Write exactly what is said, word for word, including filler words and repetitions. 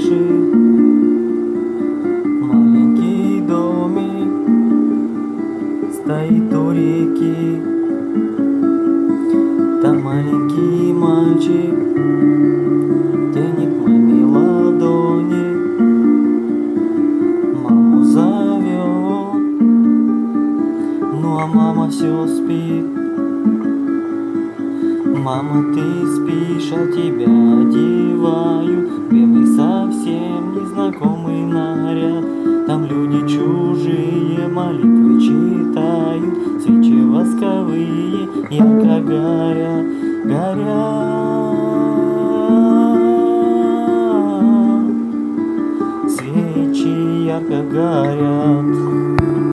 крыши, маленький домик стоит у реки. Там маленький мальчик тянет маме ладони, маму зовет, ну а мама все спит. Мама, ты спишь, а тебя одеваю белый совсем незнакомый наряд. Там люди чужие молитвы читают, свечи восковые ярко горят, горят. Свечи ярко горят.